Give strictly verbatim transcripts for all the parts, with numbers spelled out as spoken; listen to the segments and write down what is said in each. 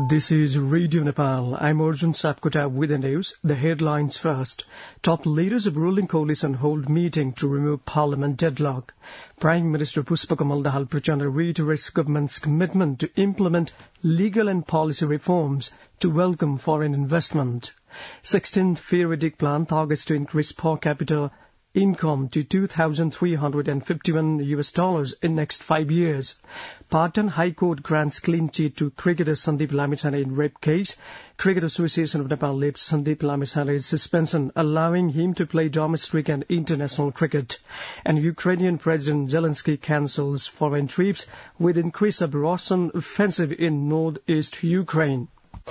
This is Radio Nepal. I'm Arjun Sapkota with the news. The headlines first. Top leaders of ruling coalition hold meeting to remove parliament deadlock. Prime Minister Pushpakamal Dahal Prachanda reiterates government's commitment to implement legal and policy reforms to welcome foreign investment. sixteenth periodic plan targets to increase per capita income to two thousand three hundred fifty-one U S dollars in next five years. Patan High Court grants clean chit to cricketer Sandeep Lamichhane in rape case. Cricket Association of Nepal lifts Sandeep Lamichhane's suspension, allowing him to play domestic and international cricket. And Ukrainian President Zelensky cancels foreign trips with increase of Russian offensive in northeast Ukraine.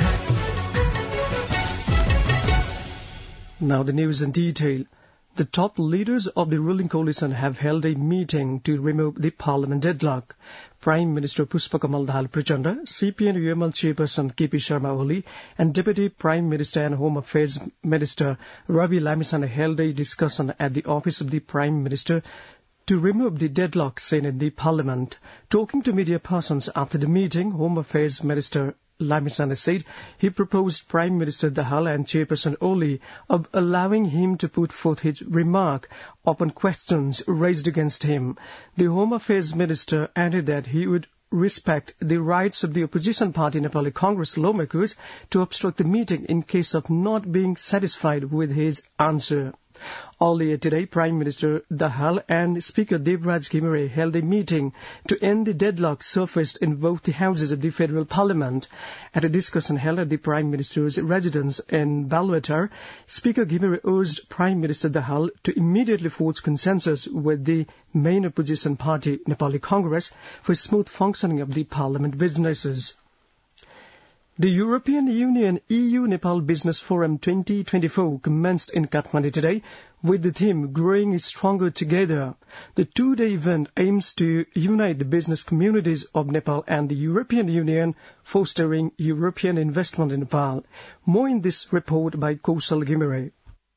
Now the news in detail. The top leaders of the ruling coalition have held a meeting to remove the parliament deadlock. Prime Minister Pushpakamal Dahal Prachanda, C P N U M L chairperson K P Sharma Oli, and Deputy Prime Minister and Home Affairs Minister Ravi Lamichhane held a discussion at the office of the Prime Minister to remove the deadlock seen in the parliament. Talking to media persons after the meeting, Home Affairs Minister Lamichhane said he proposed Prime Minister Dahal and Chairperson Oli of allowing him to put forth his remark upon questions raised against him. The Home Affairs Minister added that he would respect the rights of the opposition party Nepali Congress lawmakers to obstruct the meeting in case of not being satisfied with his answer. Earlier today, Prime Minister Dahal and Speaker Devraj Ghimire held a meeting to end the deadlock surfaced in both the houses of the federal parliament. At a discussion held at the Prime Minister's residence in Balwatar, Speaker Ghimire urged Prime Minister Dahal to immediately forge consensus with the main opposition party, Nepali Congress, for smooth functioning of the parliament businesses. The European Union E U-Nepal Business Forum twenty twenty-four commenced in Kathmandu today with the theme Growing Stronger Together. The two-day event aims to unite the business communities of Nepal and the European Union, fostering European investment in Nepal. More in this report by Kaushal Ghimire.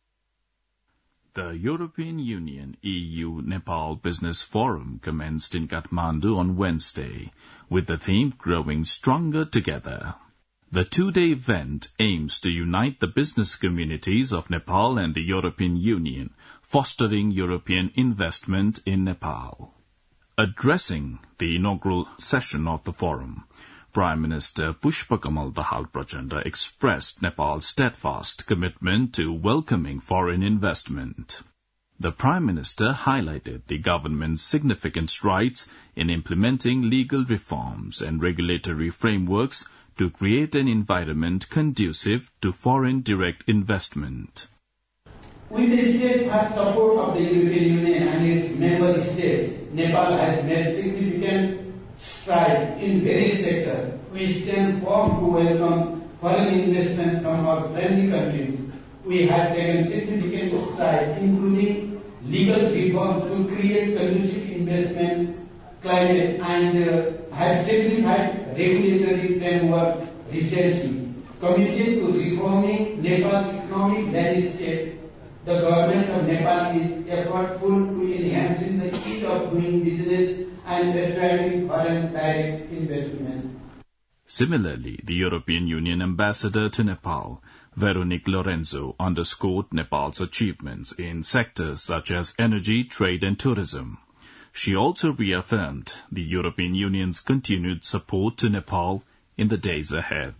The European Union E U-Nepal Business Forum commenced in Kathmandu on Wednesday with the theme Growing Stronger Together. The two-day event aims to unite the business communities of Nepal and the European Union, fostering European investment in Nepal. Addressing the inaugural session of the forum, Prime Minister Pushpakamal Dahal Prachanda expressed Nepal's steadfast commitment to welcoming foreign investment. The Prime Minister highlighted the government's significant strides in implementing legal reforms and regulatory frameworks to create an environment conducive to foreign direct investment. With the steadfast support of the European Union and its member states, Nepal has made significant strides in various sectors. We stand firm to welcome foreign investment from our friendly countries. We have taken significant strides, including legal reforms to create conducive investment climate and uh, have simplified regulatory framework recently. Committed to reforming Nepal's economic landscape, the government of Nepal is effortful to enhancing the ease of doing business and attracting foreign direct investment. Similarly, the European Union ambassador to Nepal, Veronique Lorenzo, underscored Nepal's achievements in sectors such as energy, trade and tourism. She also reaffirmed the European Union's continued support to Nepal in the days ahead.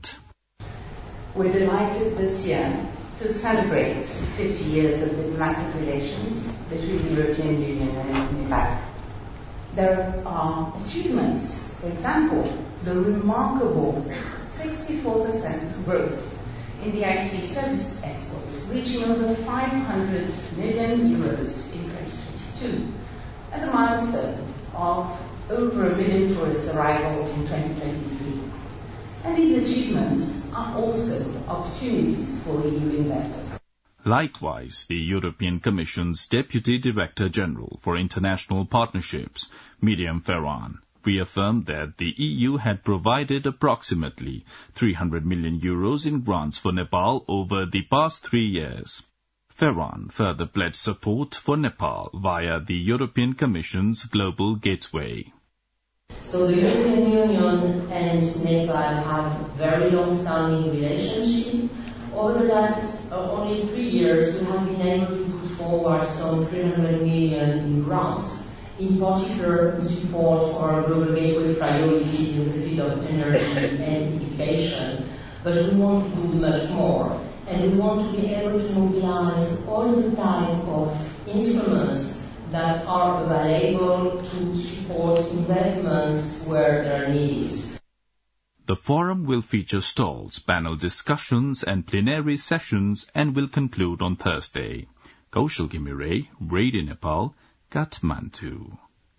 We're delighted this year to celebrate fifty years of diplomatic relations between the European Union and Nepal. There are achievements, for example, the remarkable sixty-four percent growth in the I T service exports, reaching over five hundred million euros in twenty twenty-two. And the milestone of over a million tourist arrival in twenty twenty-three. And these achievements are also opportunities for E U investors. Likewise, the European Commission's Deputy Director General for International Partnerships, Miriam Ferran, reaffirmed that the E U had provided approximately three hundred million euros in grants for Nepal over the past three years. Ferran further pledged support for Nepal via the European Commission's Global Gateway. So the European Union and Nepal have very long-standing relationship. Over the last uh, only three years, we have been able to put forward some three hundred million in grants, in particular in support for our global gateway priorities in the field of energy and education. But we want to do much more, and we want to be able to mobilize all the type of instruments that are available to support investments where they are needed. The forum will feature stalls, panel discussions and plenary sessions and will conclude on Thursday. Kaushal Gimire, Radio Nepal, Kathmandu.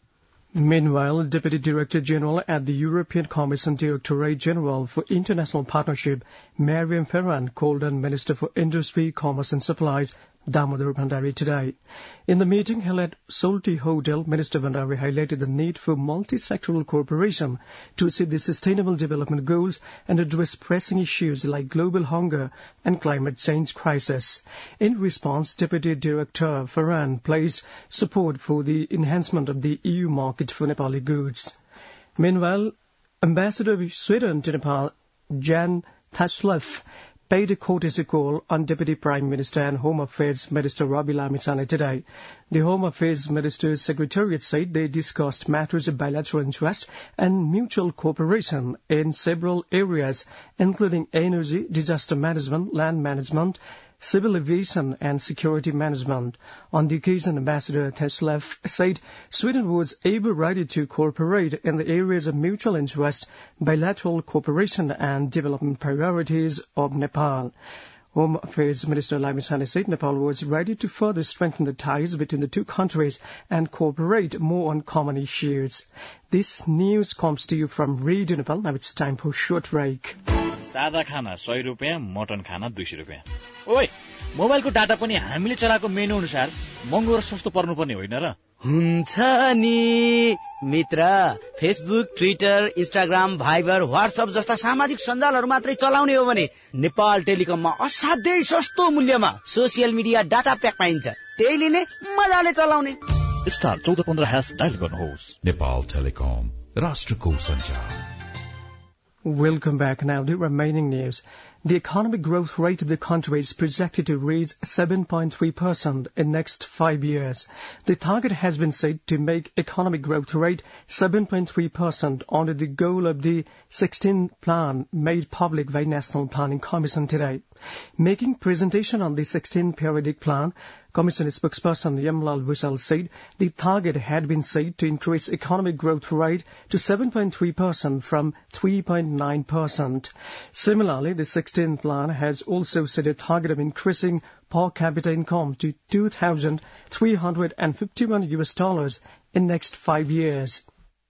Meanwhile, Deputy Director General at the European Commission Directorate General for International Partnership, Mariam Ferran, called on Minister for Industry, Commerce and Supplies, Damodar Bhandari, today. In the meeting held at Solti Hotel, Minister Bhandari highlighted the need for multi-sectoral cooperation to achieve the Sustainable Development Goals and address pressing issues like global hunger and climate change crisis. In response, Deputy Director Ferran placed support for the enhancement of the E U market for Nepali goods. Meanwhile, Ambassador of Sweden to Nepal, Jan Thaslev, paid a courtesy call on Deputy Prime Minister and Home Affairs Minister Ravi Lamitsane today. The Home Affairs Minister's Secretariat said they discussed matters of bilateral interest and mutual cooperation in several areas, including energy, disaster management, land management, civil aviation and security management. On the occasion, Ambassador Thaslev said Sweden was able ready to cooperate in the areas of mutual interest, bilateral cooperation and development priorities of Nepal. Home Affairs Minister Lamitsane said Nepal was ready to further strengthen the ties between the two countries and cooperate more on common issues. This news comes to you from Radio Nepal. Now it's time for short break. सादा खाना सय रुपियाँ, mutton खाना दुई सय रुपियाँ. ओइ, मोबाइलको डाटा पनि हामीले चलाएको मेनु अनुसार महँगो र सस्तो पर्नुपर्ने होइन र? हुन्छ नि मित्र. Facebook, Twitter, Instagram, Viber, WhatsApp जस्ता सामाजिक सञ्जालहरू मात्रै चलाउने हो भने नेपाल टेलिकममा असाध्यै सस्तो मूल्यमा सोसियल मिडिया डाटा प्याक पाइन्छ. त्यही लिने, मजाले चलाउने. स्टार चौध पन्ध्र ह्यास डायल गर्नुहोस्. नेपाल टेलिकम, राष्ट्रको सञ्चार. Welcome back. Now, the remaining news. The economic growth rate of the country is projected to reach seven point three percent in next five years. The target has been set to make economic growth rate seven point three percent under the goal of the sixteenth plan made public by National Planning Commission today. Making presentation on the sixteenth periodic plan, Commission spokesperson Yamlal Vishal said the target had been set to increase economic growth rate to seven point three percent from three point nine percent. Similarly, the sixteenth plan has also set a target of increasing per capita income to two thousand three hundred fifty-one U S dollars in next five years.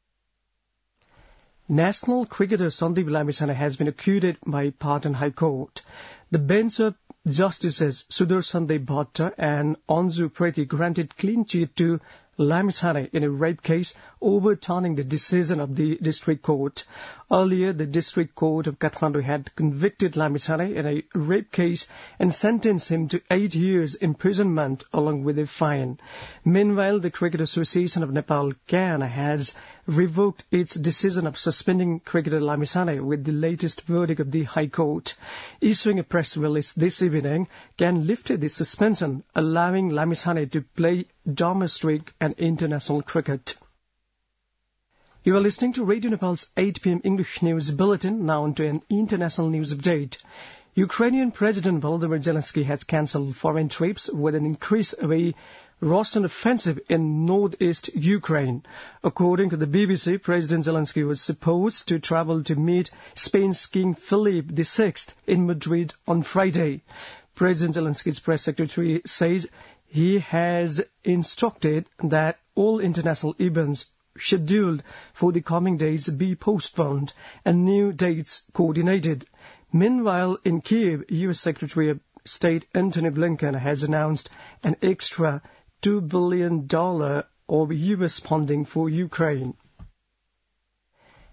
National cricketer Sandeep Lamisana has been acquitted by Patan High Court. The bench of Justices Sudarshan Dev Bhatta and Anju Preti granted clean chit to Lamisane in a rape case, overturning the decision of the district court. Earlier, the district court of Kathmandu had convicted Lamisane in a rape case and sentenced him to eight years imprisonment along with a fine. Meanwhile, the Cricket Association of Nepal, C A N, has revoked its decision of suspending cricketer Lamisane with the latest verdict of the High Court. Issuing a press release this evening, C A N lifted the suspension, allowing Lamisane to play domestic and international cricket. You are listening to Radio Nepal's eight p.m. English News Bulletin, now onto an international news update. Ukrainian President Volodymyr Zelensky has cancelled foreign trips with an increase of a Russian offensive in northeast Ukraine. According to the B B C, President Zelensky was supposed to travel to meet Spain's King Philip the Sixth in Madrid on Friday. President Zelensky's press secretary says he has instructed that all international events scheduled for the coming days be postponed and new dates coordinated. Meanwhile, in Kiev, U S Secretary of State Antony Blinken has announced an extra two billion dollars of U S funding for Ukraine.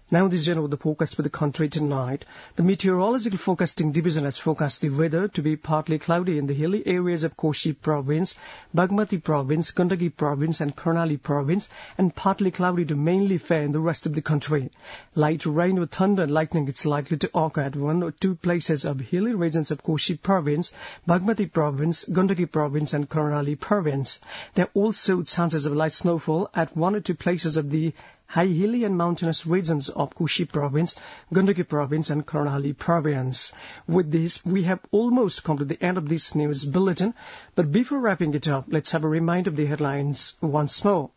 Now the general the forecast for the country tonight. The Meteorological Forecasting Division has forecast the weather to be partly cloudy in the hilly areas of Koshi Province, Bagmati Province, Gandaki Province and Karnali Province, and partly cloudy to mainly fair in the rest of the country. Light rain with thunder and lightning is likely to occur at one or two places of hilly regions of Koshi Province, Bagmati Province, Gandaki Province and Karnali Province. There are also chances of light snowfall at one or two places of the high hilly and mountainous regions of Koshi Province, Gandaki Province and Karnali Province. With this, we have almost come to the end of this news bulletin. But before wrapping it up, let's have a reminder of the headlines once more.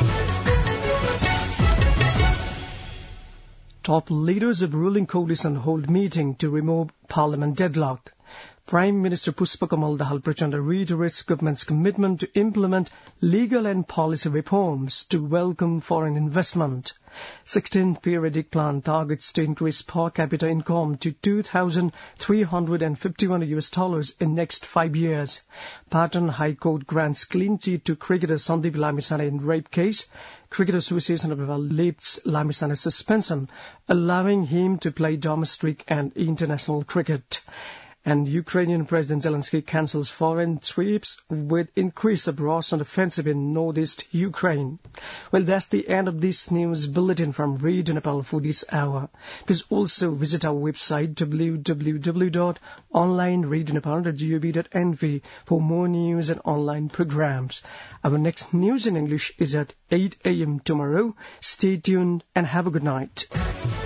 Top leaders of ruling coalition hold meeting to remove parliament deadlock. Prime Minister Puspakamal Dahal Prachanda reiterates government's commitment to implement legal and policy reforms to welcome foreign investment. sixteenth periodic plan targets to increase per capita income to two thousand three hundred fifty-one U S dollars in next five years. Patan High Court grants clean chit to cricketer Sandeep Lamisana in rape case. Cricket Association of lifts Lamisana's suspension, allowing him to play domestic and international cricket. And Ukrainian President Zelensky cancels foreign trips with increase of Russian offensive in northeast Ukraine. Well, that's the end of this news bulletin from Radio Nepal for this hour. Please also visit our website w w w dot online radio nepal dot gov dot n v for more news and online programs. Our next news in English is at eight a.m. tomorrow. Stay tuned and have a good night.